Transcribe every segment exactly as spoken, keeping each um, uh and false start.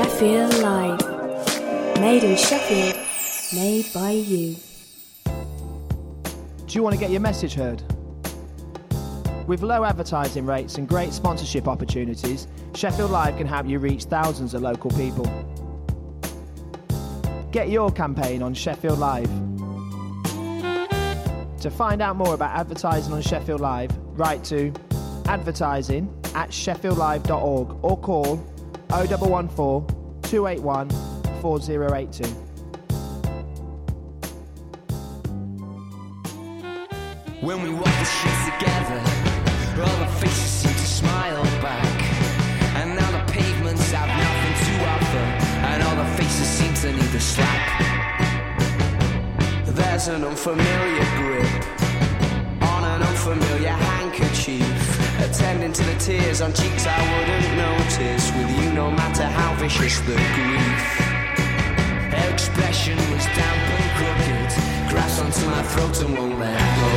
Sheffield Live. Made in Sheffield, made by you. Do you want to get your message heard? With low advertising rates and great sponsorship opportunities, Sheffield Live can help you reach thousands of local people. Get your campaign on Sheffield Live. To find out more about advertising on Sheffield Live, write to advertising at sheffield live dot org or call oh one one four, two eight one, four oh eight two. When we walk the streets together, all the faces seem to smile back. And now the pavements have nothing to offer, and all the faces seem to need a slap. There's an unfamiliar grip on an unfamiliar handkerchief, attending to the tears on cheeks I wouldn't notice with you, no matter how vicious the grief. Her expression was damp and crooked, grasps onto my throat and won't let go.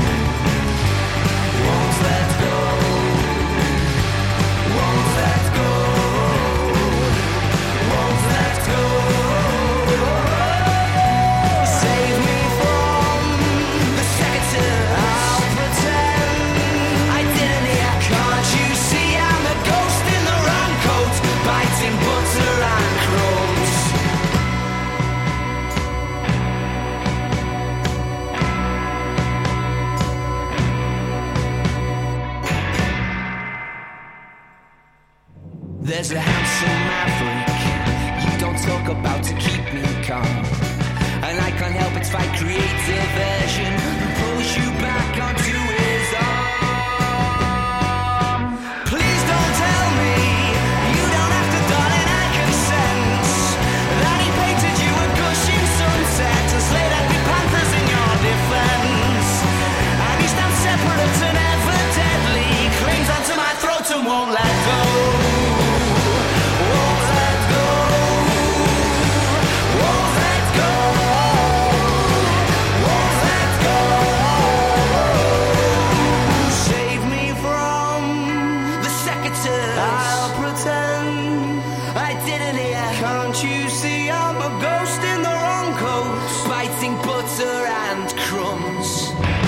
Won't let go. Won't let go. Won't let go. Save me from the second. I'll pretend I didn't hear. Can't you see I'm a ghost in the wrong coat, biting butter and crumbs? There's a handsome maverick you don't talk about to keep me calm, and I can't help but fight creative version who pulls you back onto his arm. Please don't tell me you don't have to, darling, I can sense that he painted you a gushing sunset and slayed happy panthers in your defense, and he stands separate and ever deadly, clings onto my throat and won't let go. Butter and crumbs.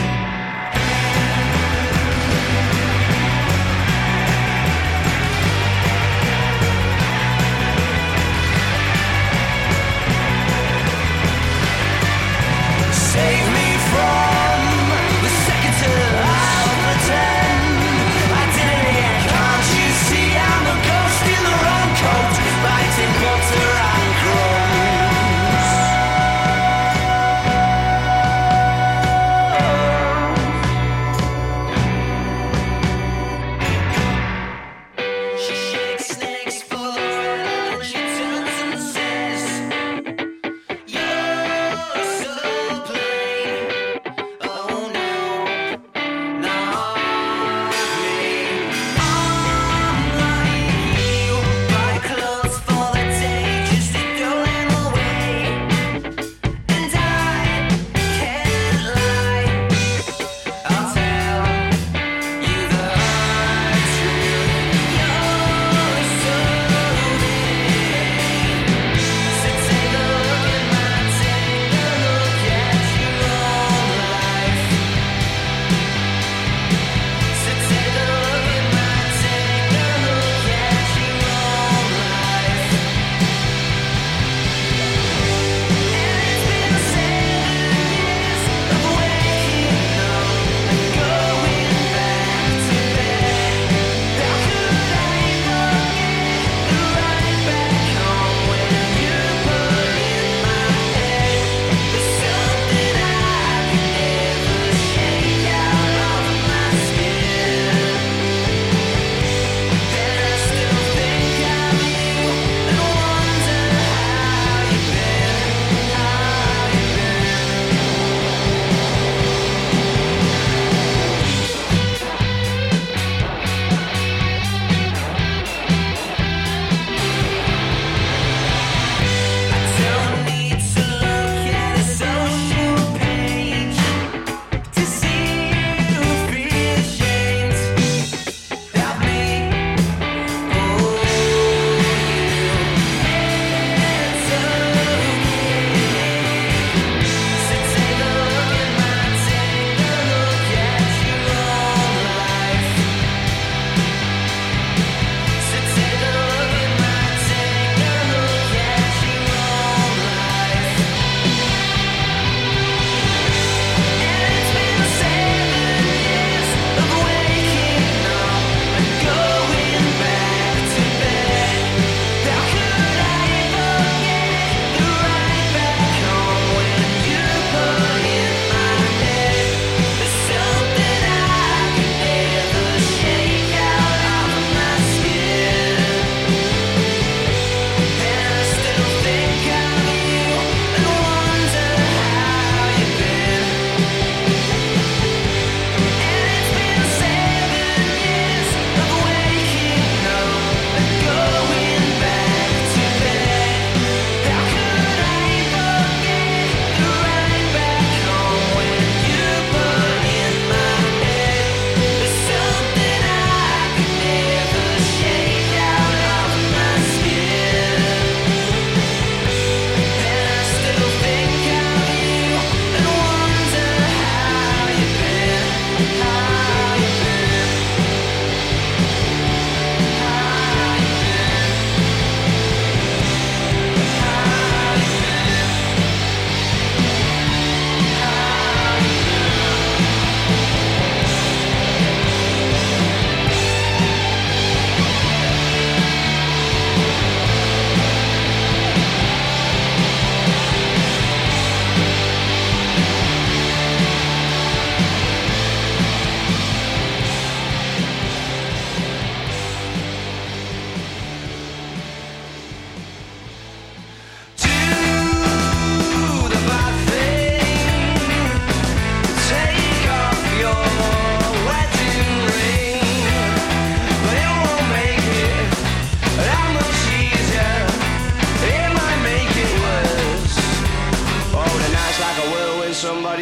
Save me from the second turn. I'll pretend I didn't hear. Can't you see I'm a ghost in the wrong coat, biting butter and crumbs?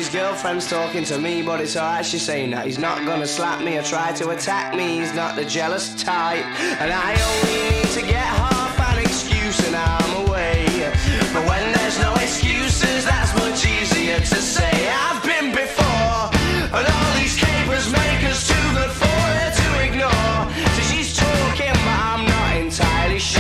his girlfriend's talking to me, but it's alright, she's saying that he's not gonna slap me or try to attack me. He's not the jealous type, and I only need to get half an excuse and I'm away. But when there's no excuses, that's much easier to say. I've been before, and all these capers make us too good for her to ignore. So she's talking, but I'm not entirely sure.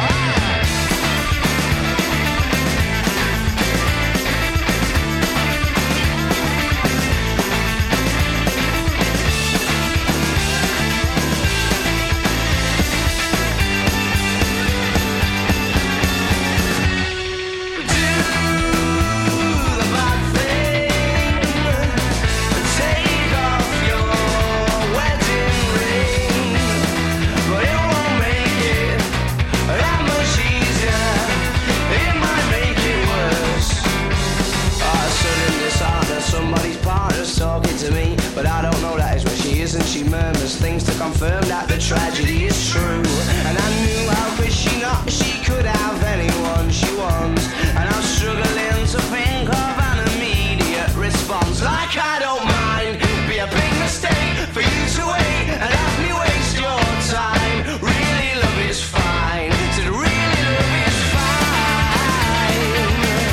But I don't know that is where she is, and she murmurs things to confirm that the tragedy is true. And I knew how could she not, she could have anyone she wants. And I'm struggling to think of an immediate response. Like I don't mind, be a big mistake for you to wait and have me waste your time. Really love is fine, said really love is fine.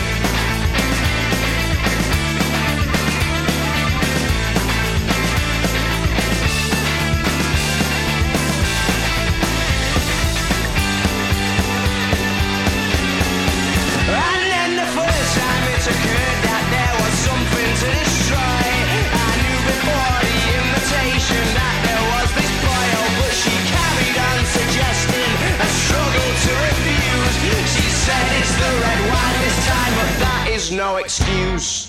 And then the first time it occurred that there was something to destroy, I knew before the invitation that there was this boy. Oh, but she carried on suggesting a struggle to refuse. She said it's the red wine this time, but that is no excuse.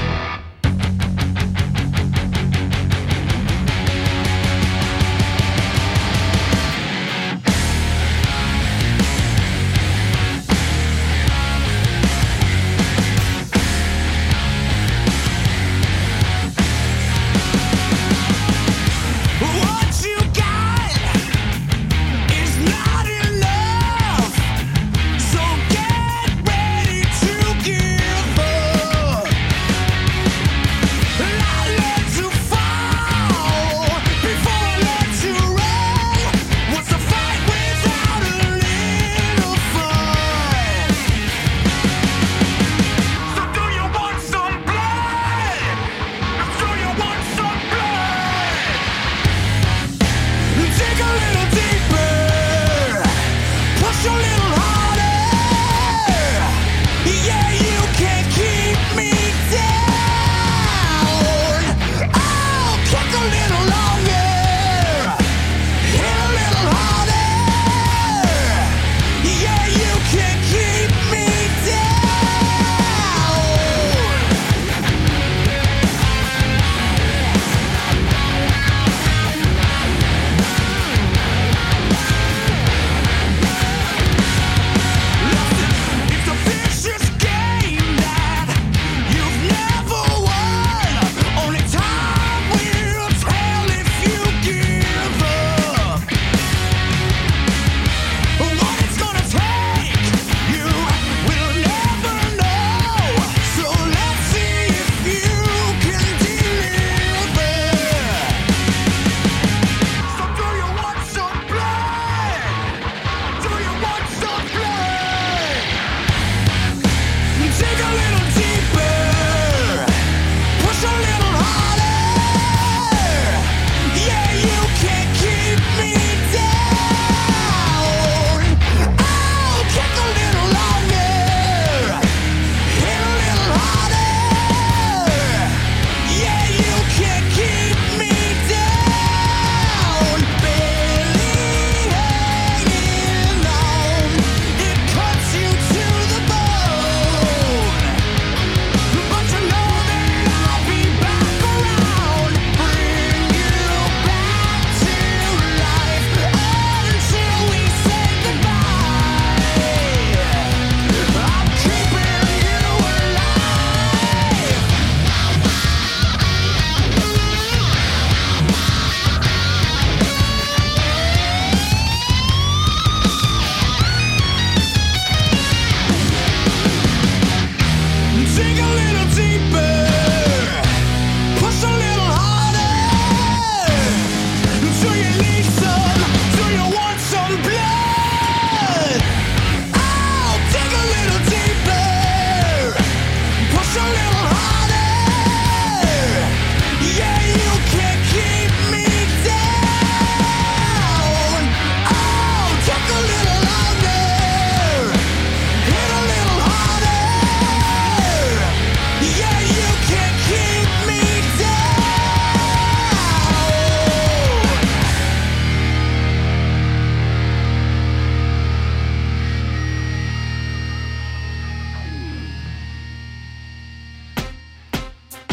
What you got is not enough, so get ready to give up.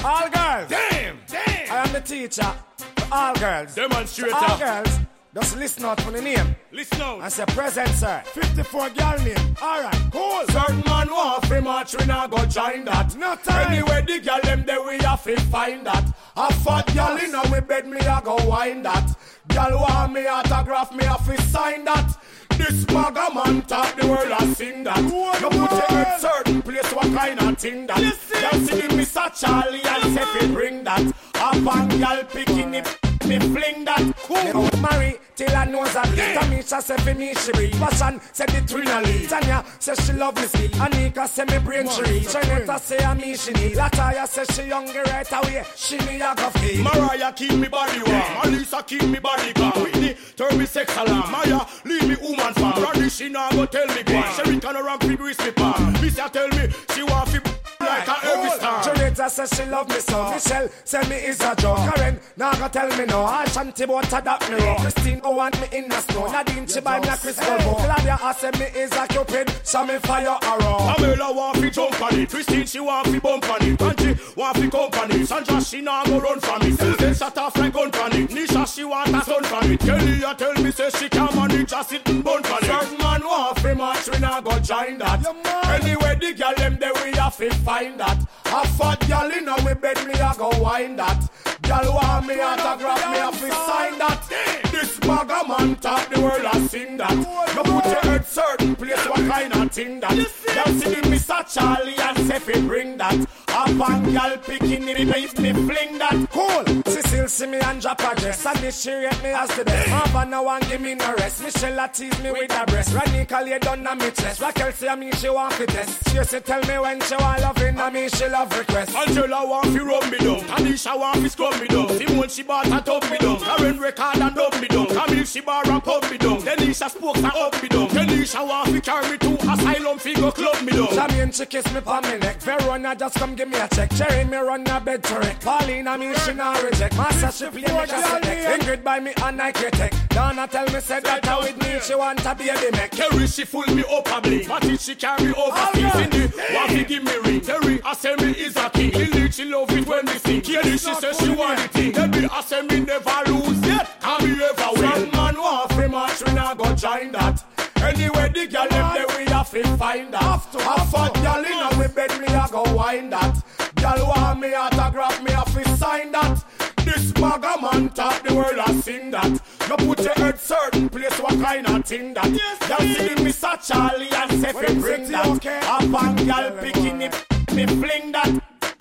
All girls. Damn, damn. I am the teacher. All girls. Demonstrator. All girls. Just listen out for the name. Listen out. I say present, sir. fifty-four girl name. Alright, cool. Certain man want fi march, we not go join that. No time. Anyway, the girl them there we have to find that. A fat girl in on me bed, me a go wind that. Girl want me autograph, me have to sign that. This maga man talk the world a sing that. You put your head certain place, what kind of thing that? Girl singing Mister Charlie and say fi bring that. A bang girl picking it. Me fling that cool. Me marry till I knows that. Tamisha say for me she read. Passion say the trinally. Tanya say she love me skill. Anika say me brain tree. Janetta say I me she need. Lataya say she younger right away. She me a go feel. Mariah keep me body warm. Alisa keep me body calm. Whitney turn me sex alarm. Maya leave me woman farm. Randy she now go tell me why. Sherry can around free grease me palm. Missy tell me she want fi like a every star. Janetta say she love me so. Michelle say me is a joke. Karen now go tell me no. I shanty boat a that me rock. Christine go want me in the snow. Nadine she buy me a crystal ball. Claudia I say me is a cupid. So me fire arrow. Pamela want fi jump on it. Christine she want fi bump on it. Angie want fi company. Sandra she now go run from it. Susan shut off like gun from it. Nisha she want a son from it. Kelly a tell me say she can't manage just sit and bun from it. Certain man want fi march we now go join that. Anyway the girl them there we have fi find that. A fat girl in on me bed me a go wind that. Girl want me autograph me a fi sign that. This maga man talk the world a sing that. You put your head certain place what kind of thing that. Girl singing Mister Charlie and say fi bring that. A bang girl picking it make me fling that. Cool. Cecile see me and drop a dress. And she rate me as the best. Mama no one give me no rest. Michelle a tease me with her breast. Ranika lay down on me chest. Raquel say me she want fi test. She say tell me when she want loving and me she love request. Angela want fi rub me down. Tanisha want fi scrub me down. Simone she bought a tub me down. Karen record and dub me down. Camille she bar and pub me down. Denisha spoke and up me down. Denisha want fi carry me to asylum fi go club me down. Jamie she kiss me pa me neck. Verona just come give me a check. Jerry me run a bed to wreck. Paulina me she not reject. Master she play me cassette deck. Ingrid by me and Nike Tech. Donna tell me said that her with me she want a baby neck. Kerry she full me up a bling. Matty she carry overseas. Cindy want fi give me ring. Terry I say me is a king. Lily she love it when me sing. Kelly she say she want the thing. Debbie I say me never lose yet. Can me ever win. Some man want fi march we not go join that. Anyway the girl them there we have to find that. A fat girl in on me bed me a go wind that. Girl want me autograph me have to sign that. This maga man talk the world a sing that. You put your head certain place what kind of thing that. Girl singing Mister Charlie and say fi bring that. A bang girl picking it me fling that.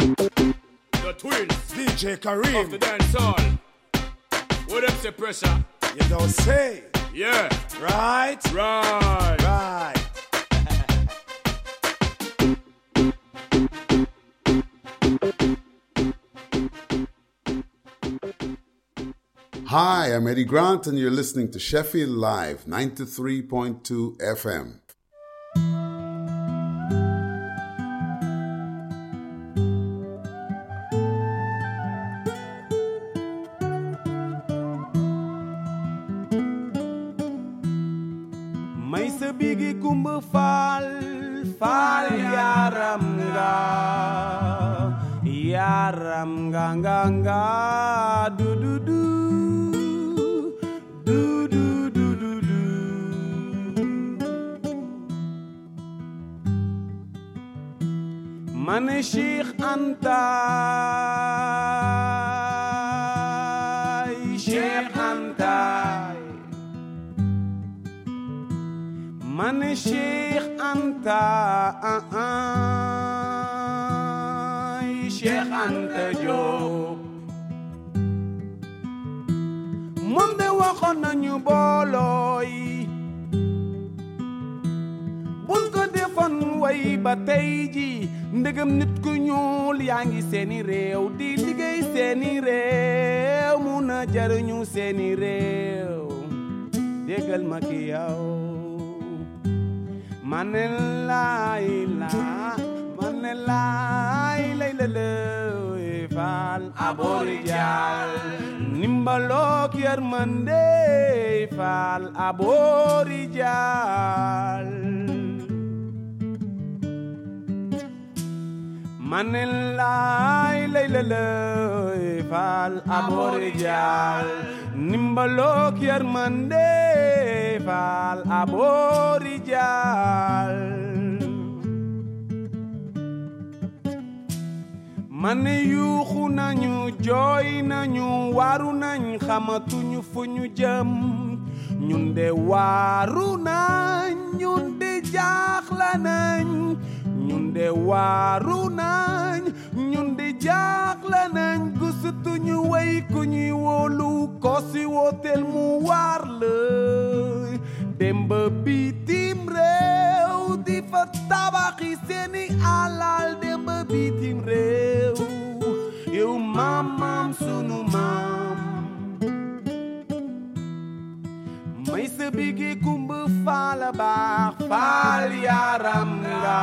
The twins D J Kareem of the dance hall. What them say pressure? You don't say. Yeah. Right? Right. Right. Hi, I'm Eddie Grant, and you're listening to Sheffield Live, ninety-three point two F M. May sa bigi kumbafal, fal yaram ga, yaram ga ga ga, du du du, du du du du du. Mane Sheikh Anta, Sheikh Anta. Man Sheikh Anta, uh, uh, Sheikh Anta Diop. Moom de waxoon nañu boolooy buñ ko defoon way ba tey ji ndegam nit ku ñuul yaa ngi seeni réew di liggéey seeni réew mun a jariñu seeni réew déggal ma ki yow Manela ila, manela ila ila ila, fal aborijal, nimbalok yermande, fal aborijal. manelay lay lay fal aborijal nimbalok yermande fal aborijal mane yuuxu nañu jooy nañu waru nañ xamatuñu fu ñu jëm ñun de waru nañ ñun de jaaxla nañ ñun de waru nañ ñun de jaaxla nañ gusutuñu way ku ñuy wóolu ko si wooteel mu war la demb bitim réew di fa tabaxi seeni alal demb bitim réew yow maam maam sunu maam may sa bigi kumba faala baax faal yaram nga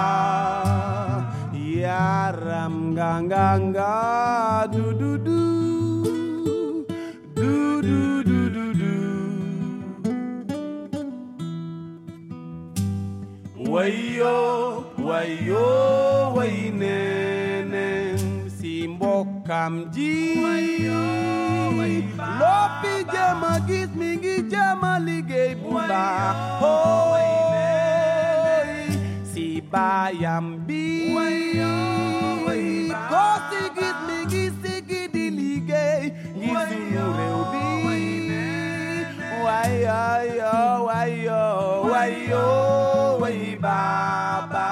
yaram nga nga nga du du du du du du du du wayo wayo way neneen si mbokkam ji loppi jama gis mi ngi jama liggéey bu baax hooy si baayam bi ko si gis mi ngi sigi di liggéey ngir sunu réew bi wayo wayo wayo way baba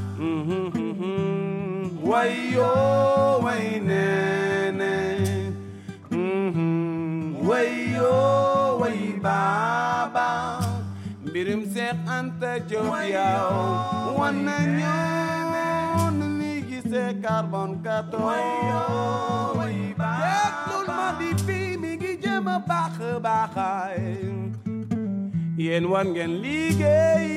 wayo way nene wayo way baba mbirum Seex Anta Jóob yow wan nañu nu ñuy gisee carbone quatorze déglul ma di fii mi ngi jëm a baax baaxaay yéen war ngeen liggéey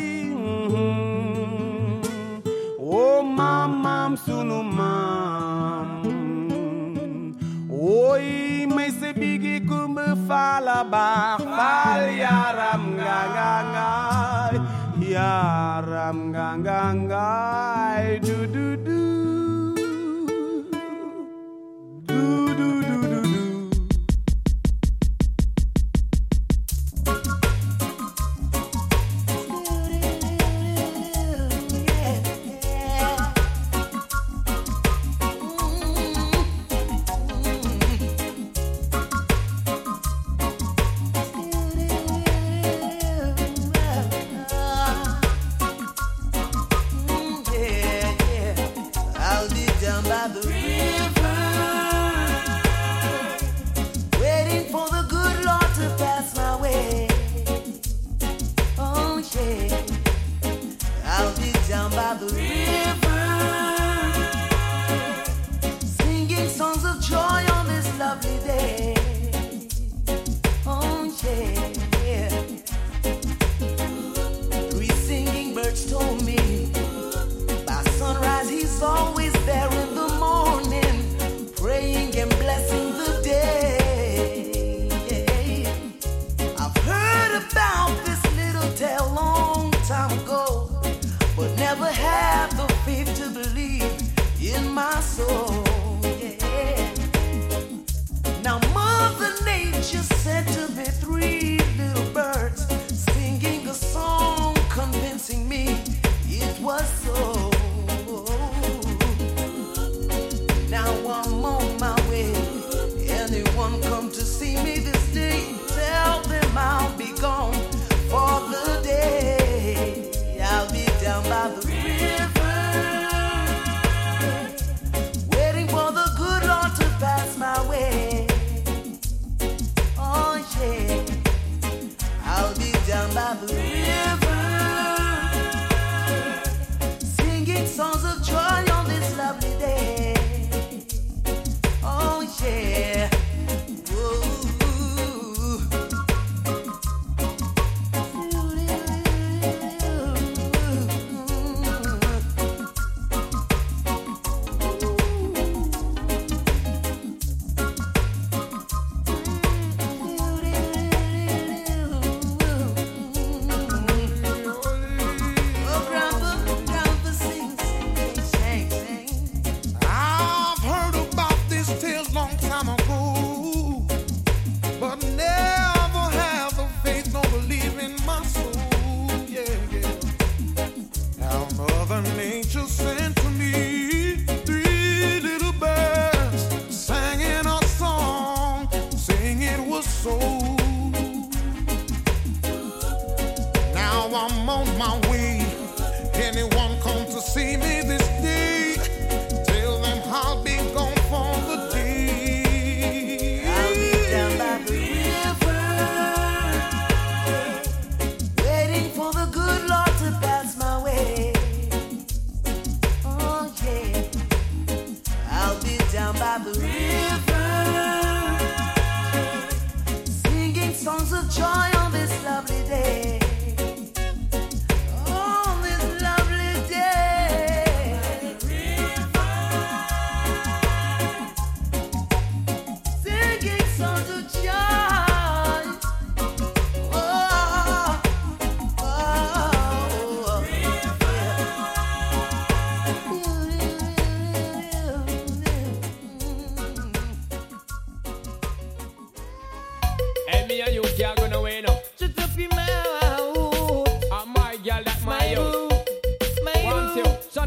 oh maam maam sunu maam oy may sa bigi kumba faala baax faal yaram nga nga nga yaram nga nga nga du du du du du du du du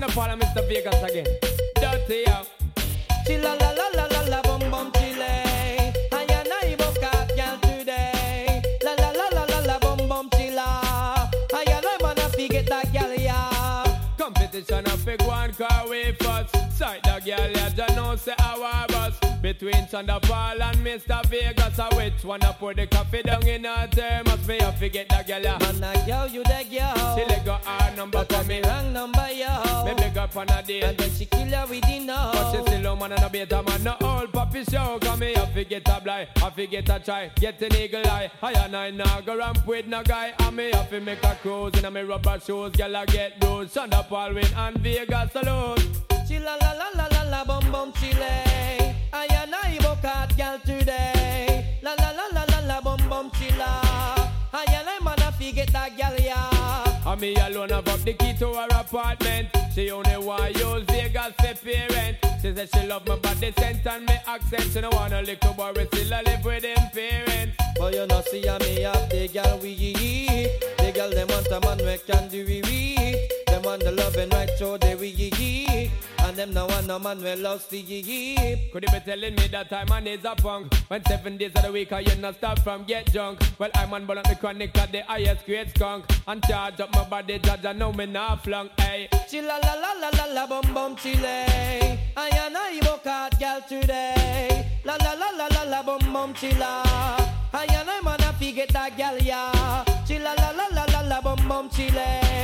Son of Paul and Mister Vegas again. Dirty out. Chilla la la la la la bum bum chile. I and I book out girl today. La la la la la la bum bum chilla. I and I wanna forget that girl yeah. Competition of big one car way first. Sight the girl yeah, just know say our bus. Between Thunder Paul and Mister Vegas, I which one I put the coffee down in her thermos. Me I forget that girl yeah. Man a girl you the girl. She let go her number but for me. Wrong number yo. Me big up on a date. And then she kill her with the no. But she still a man and a beta man. No old puppy show. Cause me I forget a blind. I forget a try. Get an eagle eye. I and I now go ramp with no guy. And me have to make a cruise. In a me rubber shoes. Girl I get those. Thunder Paul win and Vegas alone. Chilla la la la la la bum bum chile. I and I book out girl today. La la la la la la bum bum chilla. I and I man a forget that girl yeah. And me alone have up the key to her apartment. She only want use Vegas for parent. She said she love my body scent and me accent. She don't want a little boy still a live with him parents. But you know see a me up the girl we yee. The girl them want a man we can do we we. Them want the love and right so they we yee. And them no want no man we lost the yee. Could you be telling me that I'm man is a punk? When seven days of the week I you not stop from get drunk. Well I'm on but the chronic at the highest grade skunk. And charge up my body judge I know me not flunk. Hey. Chilla la la la la la bum bum chile. I and I book out girl today. La la la la la la bum bum chilla. I and I man a forget that girl yeah. Chilla la la la la la bum bum chile.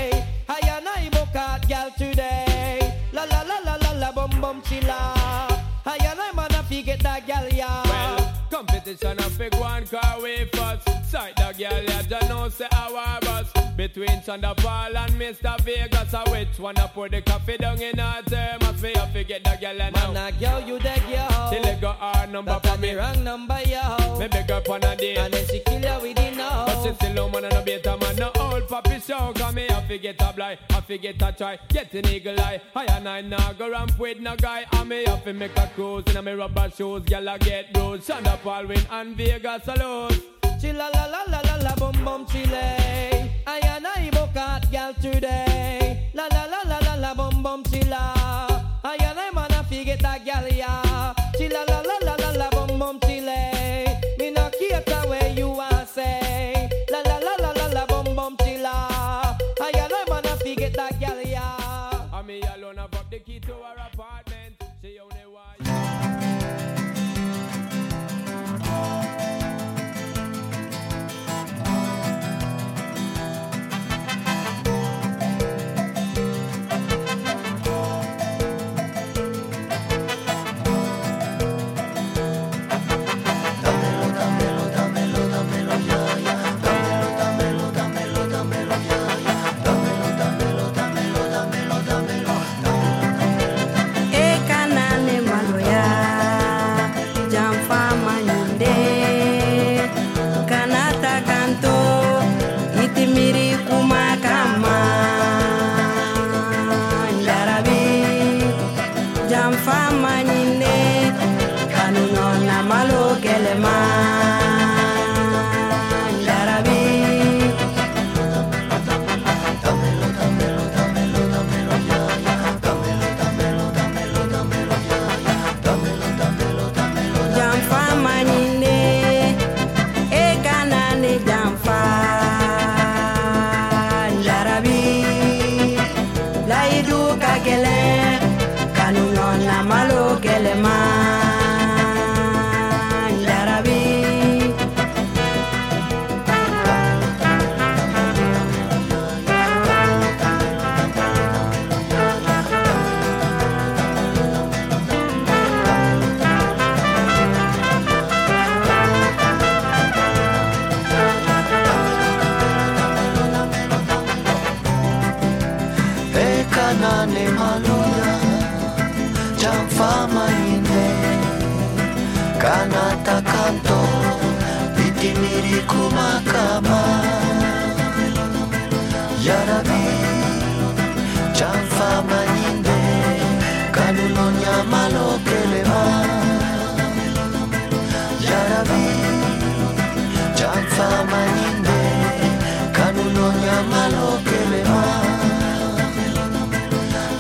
I and I book out girl today. La la la la la la bum bum chilla. I and I man a forget that girl yeah. Well, competition of big one car way first. Sight the girl yeah, just know say our bus. Between Thunder Paul and Mister Vegas, I which one I put the coffee down in her thermos. Me I forget the girl and now. Man a girl you the girl. She let go her number for me. The wrong number yo. Me beg up on a date. And then she kill her with the no. But she still a man and a beta man. No old puppy show. Cause me I forget a blind. I forget a try. Get an eagle eye. I and I now go ramp with no guy. And me have to make a cruise. In a me rubber shoes. Girl I get those. Thunder Paul win and Vegas alone. Chilla la la la la la bum bum chile. I and I book out girl today. La la la la la la bum bum chilla. I and I man a forget that girl yeah. Chilla la la la la la bum bum chile. Me no care where you are say. La la la la la la bum bum chilla. I and I man a forget that girl yeah. And me alone have up the key to her apartment. She only want.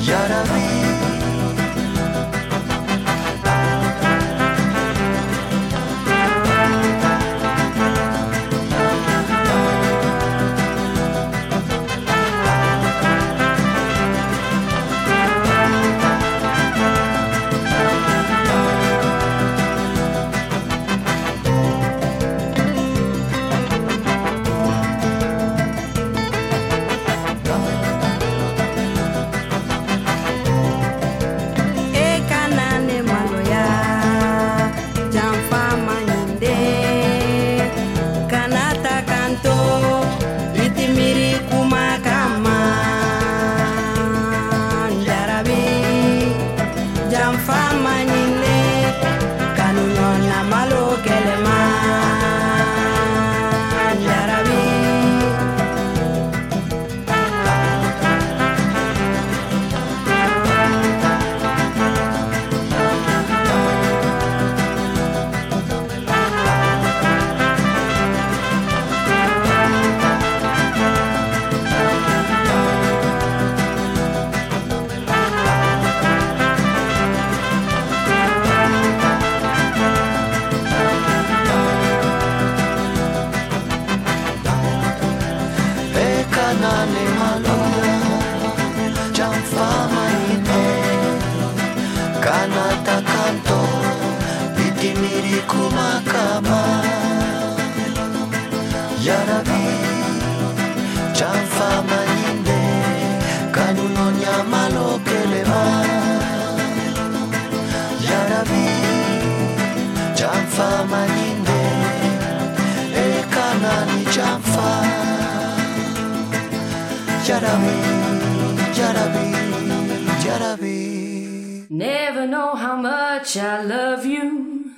Never know how much I love you.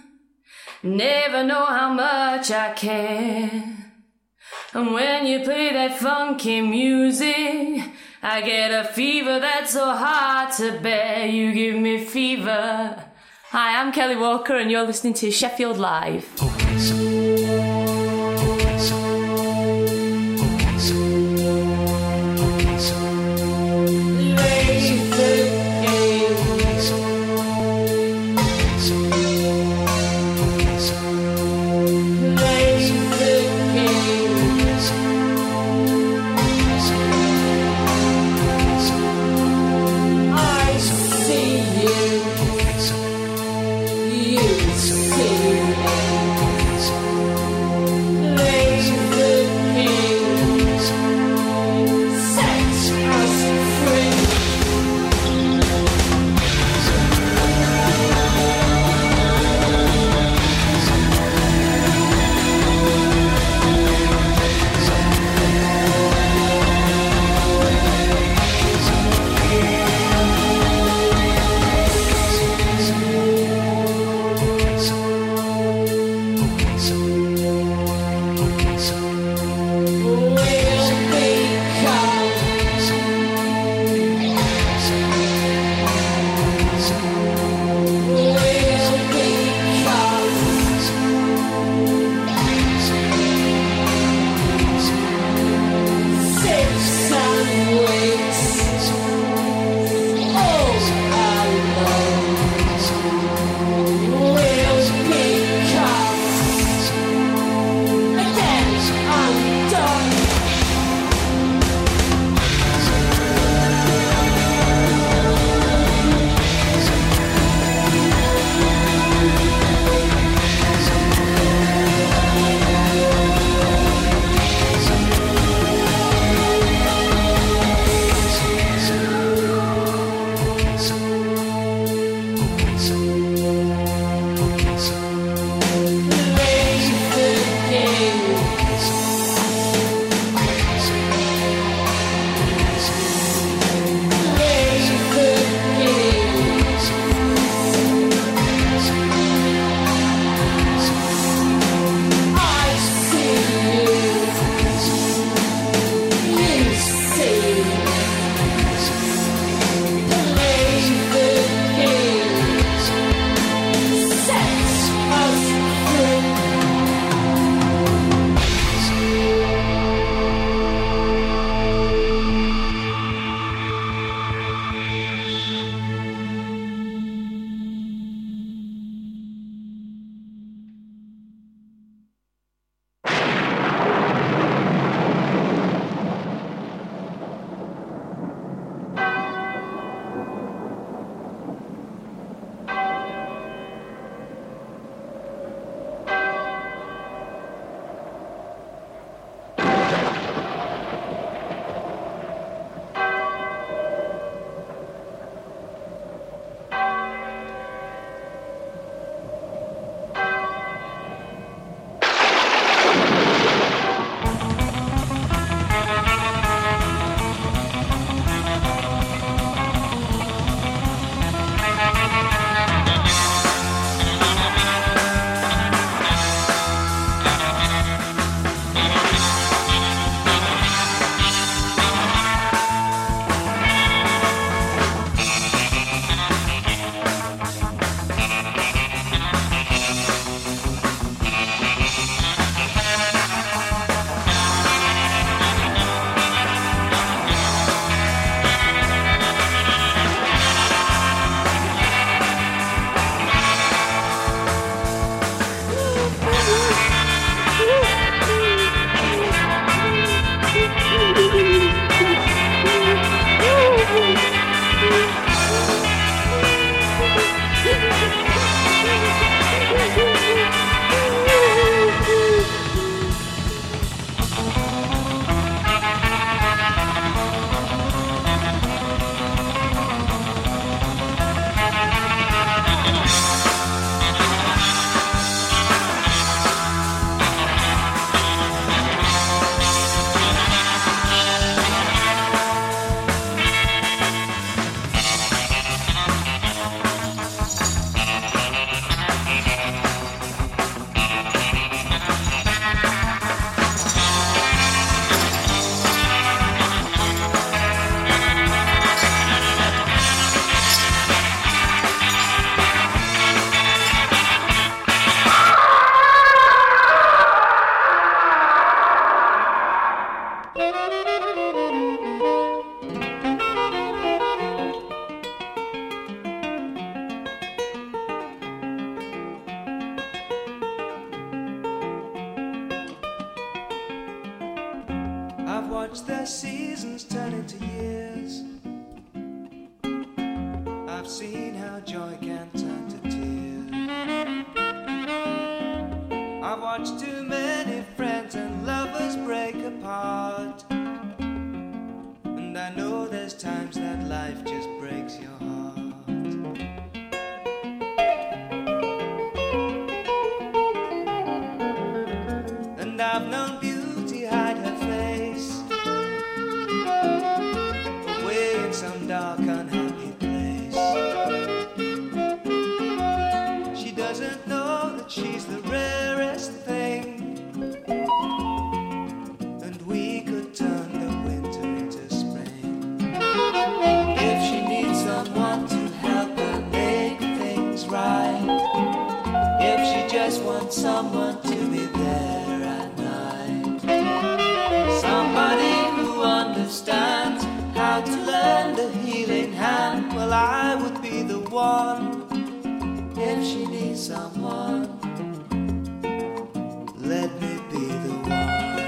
Never know how much I care. And when you play that funky music, I get a fever that's so hard to bear. You give me fever. Hi, I'm Kelly Walker and you're listening to Sheffield Live. Okay, so. Okay, so. Okay, so. Okay, so. Play the game. Okay, so. Okay, so. Okay, so. Play the game. Okay, so. Okay, so. Okay, so. I see you. Okay, so. You see me. Okay, so. watched the seasons turn into years. I've seen how joy can turn to tears. I've watched too many friends and lovers break apart. And I know there's times that life just breaks your heart. And I've known beauty hide her face away in some dark unhappy place. She doesn't know that she's the rarest thing, and we could turn the winter into spring. If she needs someone to help her make things right, if she just wants someone to be there at night, somebody who understands how to lend a healing hand, well, I would be the one. If she needs someone, let me be the one.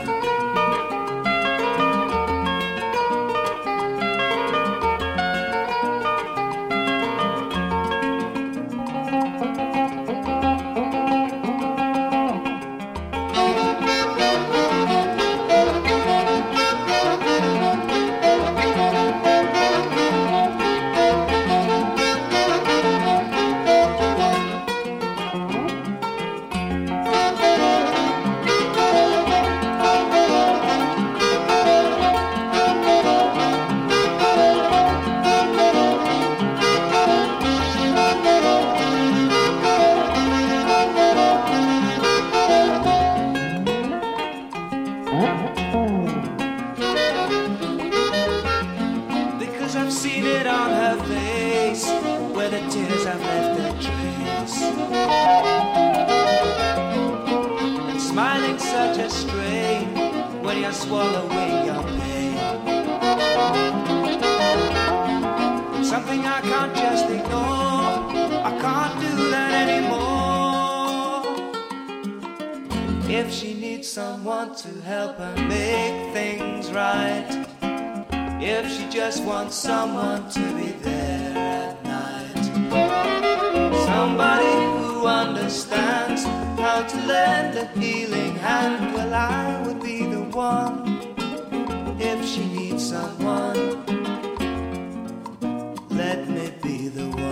Because I've seen it on her face, where the tears have left their trace. And smiling such a strain when you're swallowing your pain. Something I can't just ignore, I can't do that anymore. If she needs someone to help her make things right, if she just wants someone to be there at night, somebody who understands how to lend a healing hand, well, I would be the one. If she needs someone, let me be the one.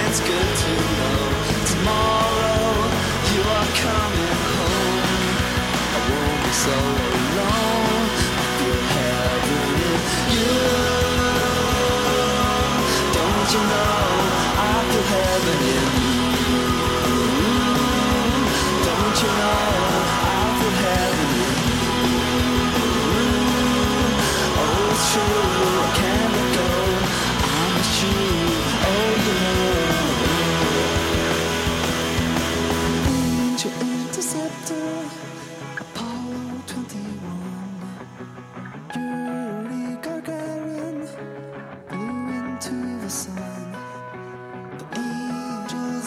it's good to know tomorrow you are coming home. I won't be so alone. I feel heaven in you. Don't you know I feel heaven in you? Don't you know I feel heaven in you? Oh, it's true, I can't let go. I miss you, oh, you know. Angel interceptor, Apollo twenty-one, Yuri Gagarin, blew into the sun. The angel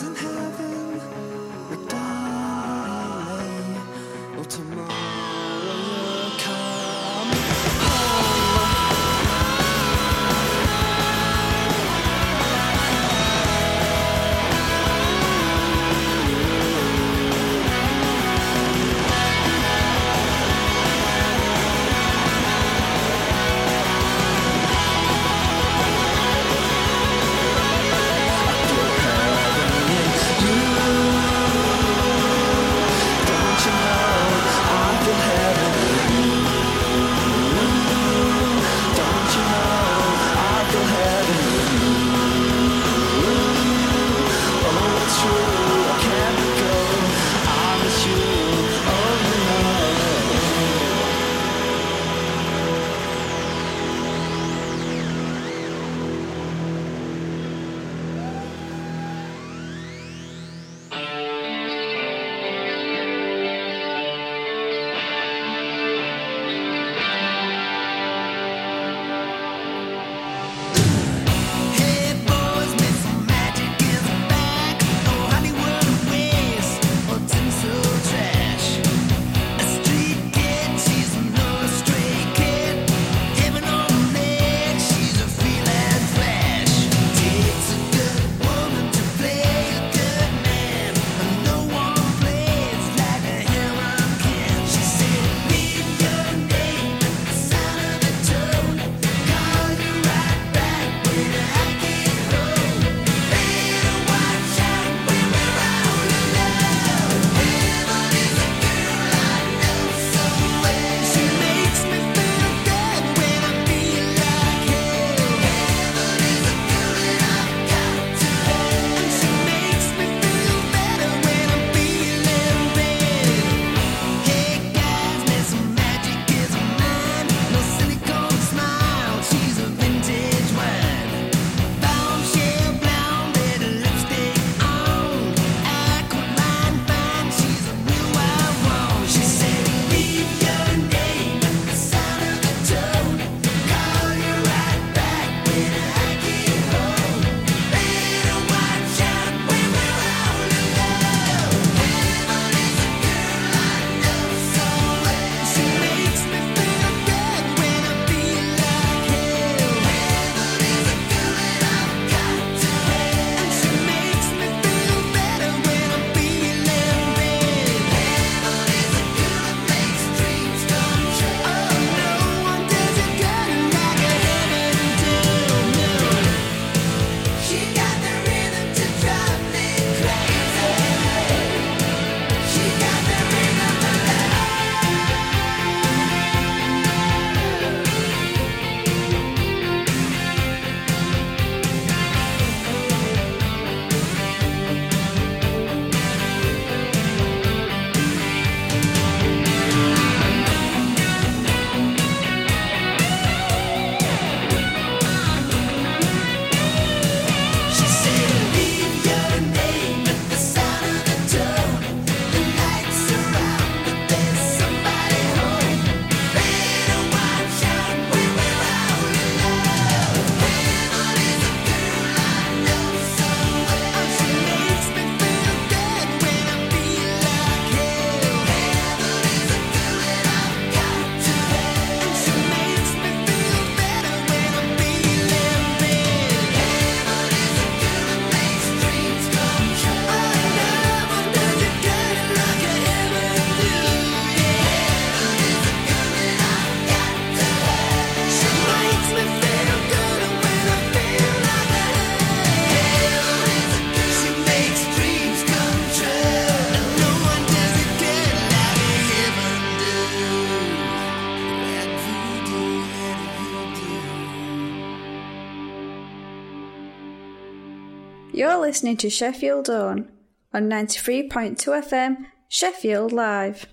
You're listening to Sheffield Dawn on ninety-three point two F M, Sheffield Live.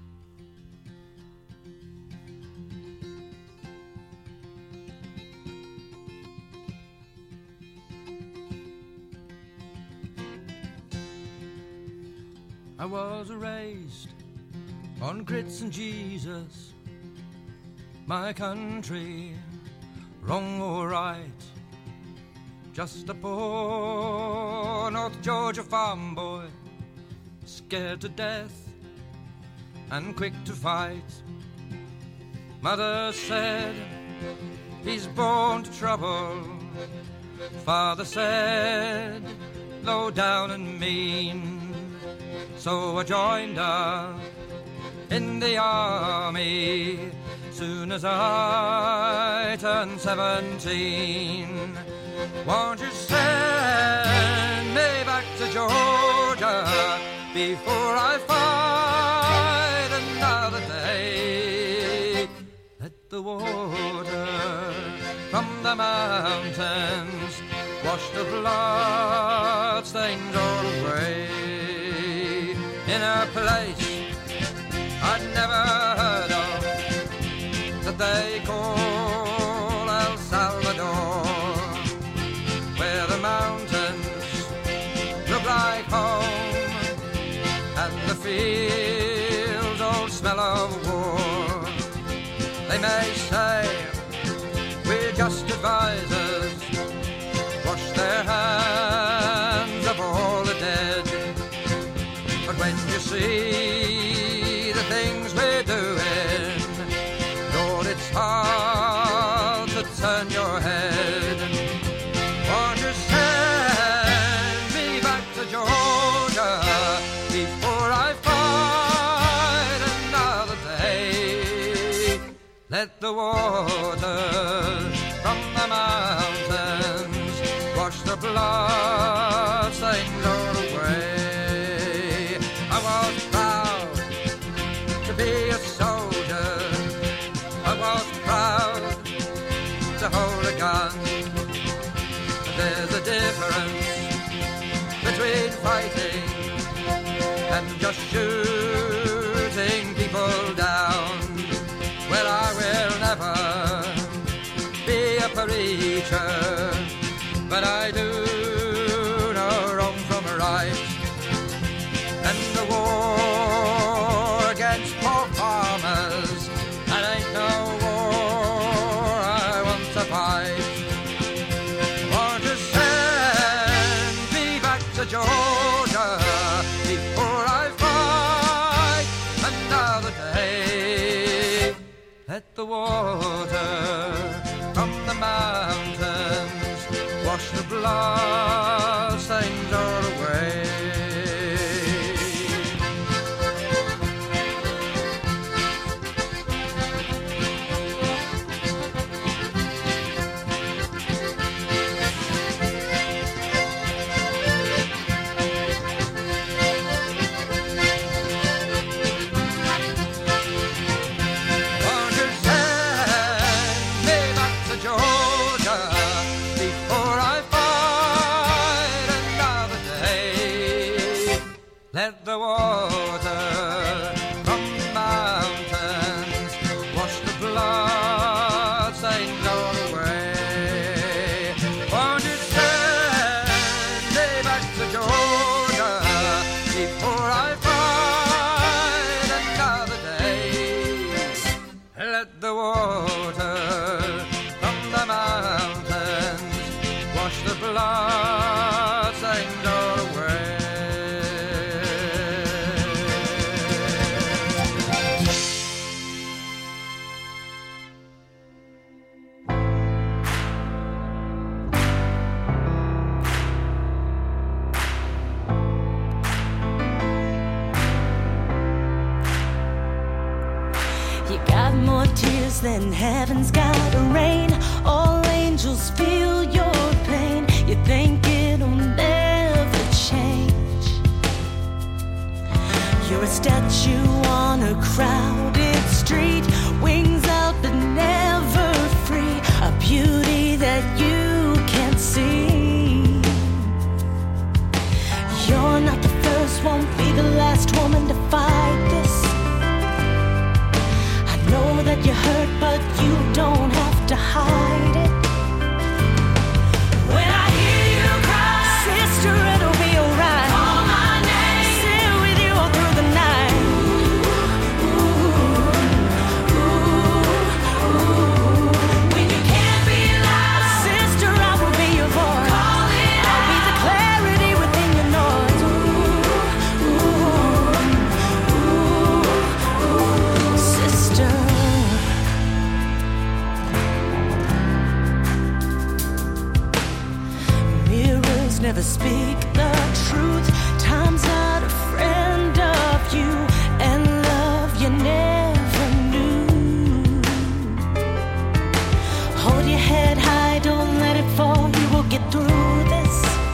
I was raised on grits and Jesus, my country, wrong or right. Just a poor North Georgia farm boy, scared to death and quick to fight. Mother said, he's born to trouble. Father said, low down and mean. So I joined up in the army soon as I turned seventeen. Won't you send me back to Georgia before I fight another day? Let the water from the mountains wash the blood stains all away. In a place I'd never heard of that they call El Salvador, where the mountains look like home and the fields all smell of war. They may say we're just advisors, wash their hands of all the dead. But when you see the things we're doing, Lord, it's hard to turn your head. Won't you send me back to Georgia before I fight another day? Let the water from the mountains wash the blood stains all away. I was proud to be a soldier. I was proud to hold a gun. There's a difference between fighting and just shooting people down. Well, I will never be a preacher, but I do know wrong from right. And the war against poor farmers, that ain't no war I want to fight. Won't you send me back to Georgia before I fight another day? Let the water from the mountains wash the blood stains all away. Let the water from the mountains wash the blood stains all away. Won't you send me back to Georgia before I fight another day? Let the water from the mountains wash the blood stains all away. More tears than heaven's got rain. All angels feel your pain. You think it'll never change. You're a statue on a crowded street, wings out but never free. A beauty that you can't see. be the last woman to fight this. I know that you're hurt, but you don't have to hide it. When I hear you cry, sister, it'll be alright. Call my name, sit with you all through the night. Ooh, ooh, ooh. When you can't be loud, sister, I will be your voice. Call it I'll out. Be the clarity within your noise. Ooh, ooh, ooh, sister. Mirrors never speak the truth. Time's not a friend of you, and love you never knew. Hold your head high, don't let it fall. You will get through this.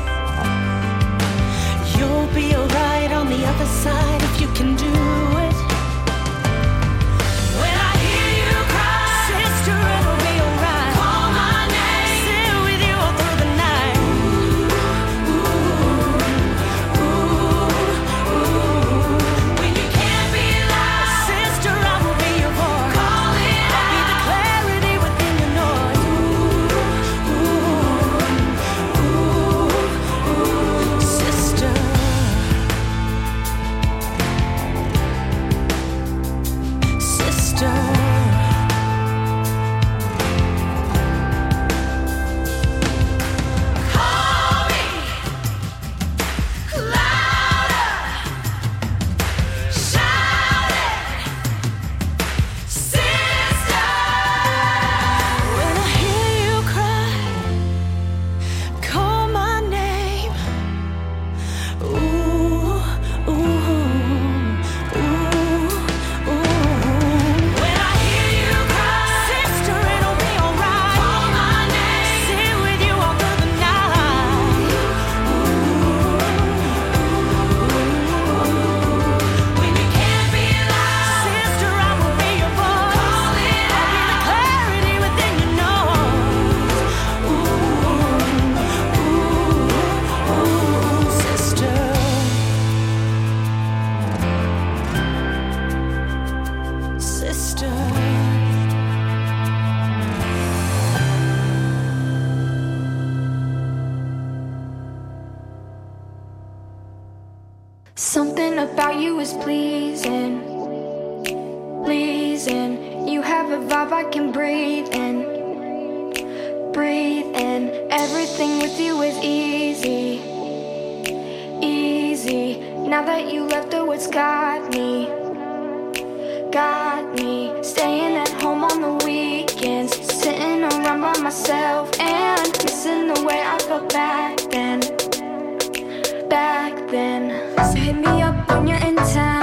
You'll be alright on the other side if you can do it. When I hear you cry, sister, it'll be alright. Call my name, sit with you all through the night. Ooh, ooh, ooh. When you can't be loud, sister, I will be your voice. Call it I'll be the clarity within your noise. Ooh, ooh, ooh, sister. Sister. Call me louder, shout it, sister. When I hear you cry, call my name. Ooh, ooh, ooh, ooh. When I hear you cry, sister, it'll be alright. Call my name, sit with you all through the night. When you can't be loud, sister, I will be your voice. Call it I'll be the clarity within your nose. Ooh, ooh, ooh, sister. Sister. Something about you is pleasing, pleasing. You have a vibe I can breathe in, breathe in. Everything with you is easy, easy. Now that you left, oh, it's got me, got me. Staying at home on the weekends, sitting around by myself and missing the way I felt back then, back then. So hit me up when you're in town.